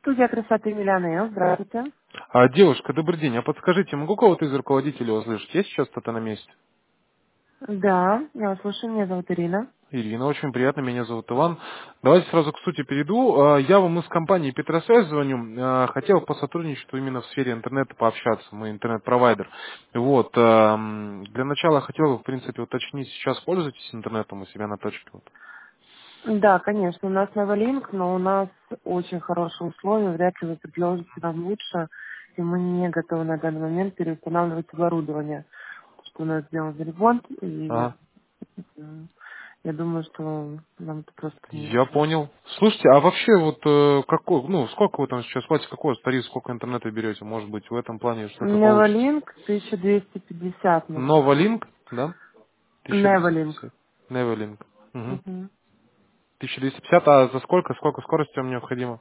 Студия красоты Миллионер. Здравствуйте. Девушка, добрый день. А подскажите, могу кого-то из руководителей услышать? Есть сейчас кто-то на месте? Да, я вас слушаю. Меня зовут Ирина. Ирина, очень приятно, меня зовут Иван. Давайте сразу к сути перейду. Я вам из компании Петросвязь звоню. Хотел по сотрудничеству именно в сфере интернета пообщаться. Мы интернет-провайдер. Вот. Для начала хотел, в принципе, уточнить, сейчас пользуетесь интернетом у себя на точке? Вот. Да, конечно, у нас Новолинк, но у нас очень хорошие условия. Вряд ли вы предложите нам лучше, и мы не готовы на данный момент переустанавливать оборудование. Потому что у нас сделан ремонт, и Ага. я думаю, что нам это просто Я неинтересно. понял. Слушайте, а вообще вот какой, ну, сколько вы там сейчас платите, какой тариф, сколько интернета берете? Может быть, в этом плане что-то получится? Новолинк 1250 начинается. Новолинк, да? Неволинк. 1250. Неволинк. Угу. Мгм. 1250, а за сколько? Сколько скорости вам необходимо?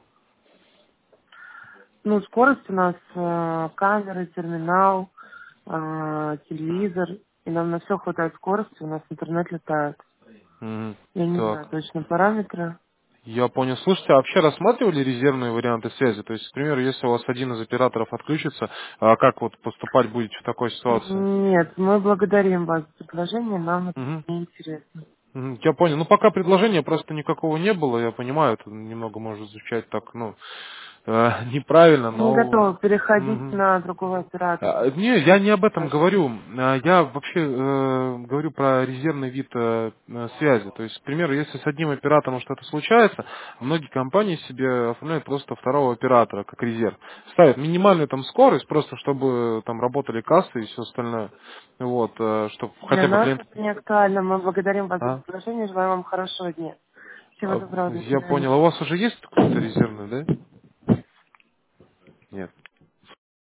Ну, скорость у нас камеры, терминал, телевизор, и нам на все хватает скорости, у нас интернет летает. Мгм. Я не знаю Так. точно параметры. Я понял. Слушайте, а вообще рассматривали резервные варианты связи? То есть, к примеру, если у вас один из операторов отключится, а как вот поступать будете в такой ситуации? Нет, мы благодарим вас за предложение, нам это Мгм. не интересно. Я понял. Ну, пока предложения просто никакого не было, я понимаю, это немного может звучать так, ну, неправильно, Не но... готовы переходить Мгм. на другого оператора. Не, я не об этом Скажем. говорю. Я вообще говорю про резервный вид связи. То есть, к примеру, если с одним оператором что-то случается, многие компании себе оформляют просто второго оператора как резерв. Ставят минимальную там скорость, просто чтобы там работали кассы и все остальное. Вот, чтобы Для хотя бы нас клиент... это не актуально. Мы благодарим вас за А? предложение, желаем вам хорошего дня. Всего доброго, до Я свидания. понял. А у вас уже есть какой-то резервный, да? Нет.